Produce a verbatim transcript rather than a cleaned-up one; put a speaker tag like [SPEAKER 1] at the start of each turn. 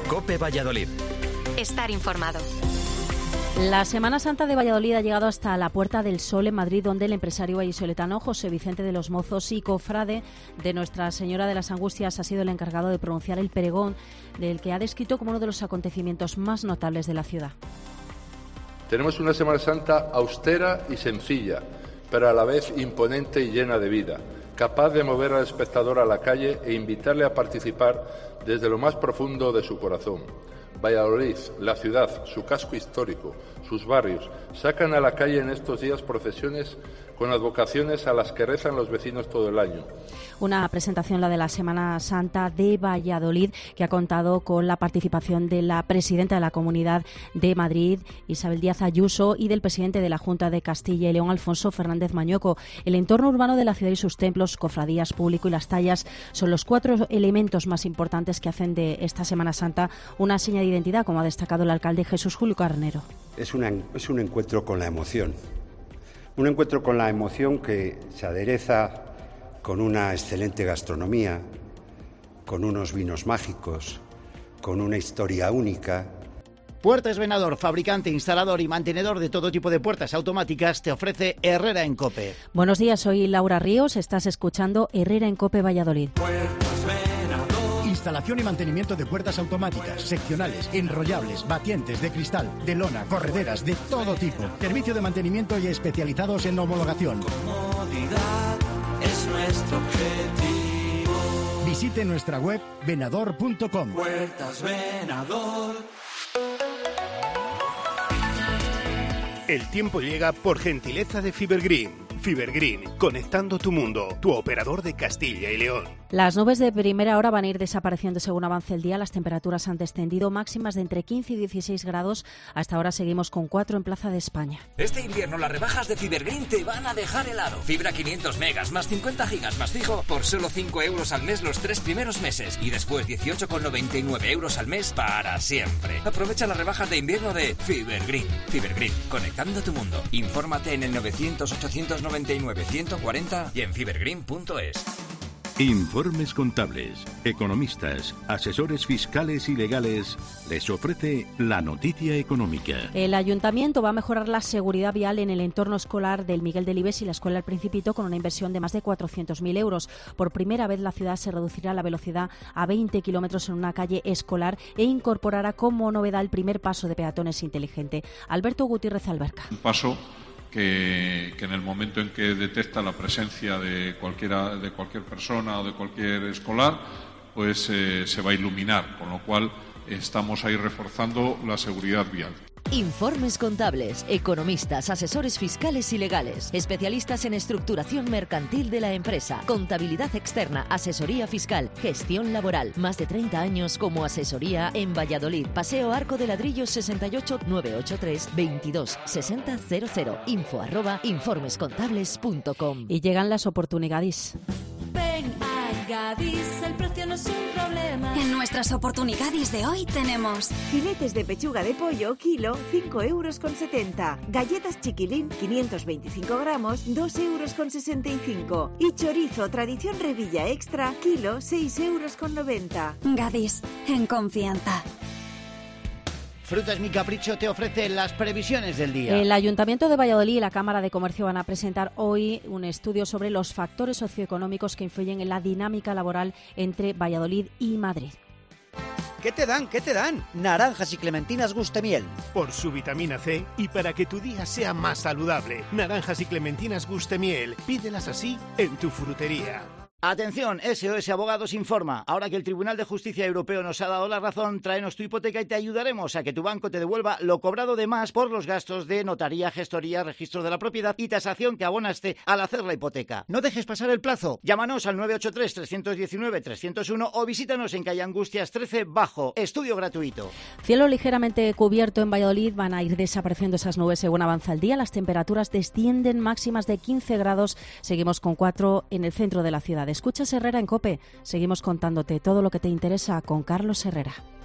[SPEAKER 1] COPE Valladolid.
[SPEAKER 2] Estar informado.
[SPEAKER 3] La Semana Santa de Valladolid ha llegado hasta la Puerta del Sol en Madrid, donde el empresario vallisoletano José Vicente de los Mozos y cofrade de Nuestra Señora de las Angustias ha sido el encargado de pronunciar el pregón, del que ha descrito como uno de los acontecimientos más notables de la ciudad.
[SPEAKER 4] Tenemos una Semana Santa austera y sencilla, pero a la vez imponente y llena de vida, capaz de mover al espectador a la calle e invitarle a participar desde lo más profundo de su corazón. Valladolid, la ciudad, su casco histórico, sus barrios, sacan a la calle en estos días procesiones con advocaciones a las que rezan los vecinos todo el año.
[SPEAKER 3] Una presentación, la de la Semana Santa de Valladolid, que ha contado con la participación de la presidenta de la Comunidad de Madrid, Isabel Díaz Ayuso, y del presidente de la Junta de Castilla y León, Alfonso Fernández Mañueco. El entorno urbano de la ciudad y sus templos, cofradías, público y las tallas son los cuatro elementos más importantes que hacen de esta Semana Santa una seña de identidad, como ha destacado el alcalde Jesús Julio Carnero.
[SPEAKER 5] Es, una, es un encuentro con la emoción. Un encuentro con la emoción que se adereza con una excelente gastronomía, con unos vinos mágicos, con una historia única.
[SPEAKER 6] Puertas Venador, fabricante, instalador y mantenedor de todo tipo de puertas automáticas, te ofrece Herrera en COPE.
[SPEAKER 3] Buenos días, soy Laura Ríos, estás escuchando Herrera en COPE Valladolid.
[SPEAKER 7] Puertas Venador. Instalación y mantenimiento de puertas automáticas, seccionales, enrollables, batientes, de cristal, de lona, correderas, de todo tipo. Servicio de mantenimiento y especializados en homologación.
[SPEAKER 8] Comodidad es nuestro objetivo.
[SPEAKER 7] Visite nuestra web venador punto com.
[SPEAKER 8] Puertas Venador.
[SPEAKER 9] El tiempo llega por gentileza de Fibergreen. Fibergreen, conectando tu mundo, tu operador de Castilla y León.
[SPEAKER 3] Las nubes de primera hora van a ir desapareciendo según avance el día. Las temperaturas han descendido, máximas de entre quince y dieciséis grados. Hasta ahora seguimos con cuatro en Plaza de España.
[SPEAKER 10] Este invierno las rebajas de Fibergreen te van a dejar helado. Fibra quinientos megas más cincuenta gigas más fijo por solo cinco euros al mes los tres primeros meses. Y después dieciocho con noventa y nueve euros al mes para siempre. Aprovecha las rebajas de invierno de Fibergreen. Fibergreen, conectando tu mundo. Infórmate en el novecientos ochocientos noventa y nueve ciento cuarenta y en fibergreen punto es.
[SPEAKER 11] Informes Contables, economistas, asesores fiscales y legales les ofrece la noticia económica.
[SPEAKER 3] El Ayuntamiento va a mejorar la seguridad vial en el entorno escolar del Miguel Delibes y la Escuela El Principito con una inversión de más de cuatrocientos mil euros. Por primera vez la ciudad se reducirá la velocidad a veinte kilómetros en una calle escolar e incorporará como novedad el primer paso de peatones inteligente. Alberto Gutiérrez Alberca.
[SPEAKER 12] Un paso Que, que en el momento en que detecta la presencia de cualquiera de cualquier persona o de cualquier escolar, pues eh, se va a iluminar, con lo cual estamos ahí reforzando la seguridad vial.
[SPEAKER 13] Informes Contables, economistas, asesores fiscales y legales, especialistas en estructuración mercantil de la empresa, contabilidad externa, asesoría fiscal, gestión laboral. Más de treinta años como asesoría en Valladolid. Paseo Arco de Ladrillos sesenta y ocho, novecientos ochenta y tres, veintidós sesenta cero cero. Info arroba informescontables punto com.
[SPEAKER 3] Y llegan las oportunidades.
[SPEAKER 14] Ven a Gadis, el precio no es un problema.
[SPEAKER 2] En nuestras oportunidades de hoy tenemos
[SPEAKER 15] filetes de pechuga de pollo, kilo, cinco euros con setenta. Galletas Chiquilín, quinientos veinticinco gramos, dos euros con sesenta y cinco. Y chorizo Tradición Revilla Extra, kilo, seis euros con noventa.
[SPEAKER 2] Gadis, en confianza.
[SPEAKER 6] Frutas Mi Capricho te ofrece las previsiones del día.
[SPEAKER 3] El Ayuntamiento de Valladolid y la Cámara de Comercio van a presentar hoy un estudio sobre los factores socioeconómicos que influyen en la dinámica laboral entre Valladolid y Madrid.
[SPEAKER 6] ¿Qué te dan? ¿Qué te dan? Naranjas y clementinas Gustemiel.
[SPEAKER 9] Por su vitamina C y para que tu día sea más saludable. Naranjas y clementinas Gustemiel. Pídelas así en tu frutería.
[SPEAKER 6] Atención, S O S Abogados informa. Ahora que el Tribunal de Justicia Europeo nos ha dado la razón, tráenos tu hipoteca y te ayudaremos a que tu banco te devuelva lo cobrado de más por los gastos de notaría, gestoría, registro de la propiedad y tasación que abonaste al hacer la hipoteca. No dejes pasar el plazo. Llámanos al nueve ocho tres, tres uno nueve, tres cero uno o visítanos en calle Angustias trece Bajo. Estudio gratuito.
[SPEAKER 3] Cielo ligeramente cubierto en Valladolid. Van a ir desapareciendo esas nubes según avanza el día. Las temperaturas descienden, máximas de quince grados. Seguimos con cuatro en el centro de la ciudad. Escuchas Herrera en COPE. Seguimos contándote todo lo que te interesa con Carlos Herrera.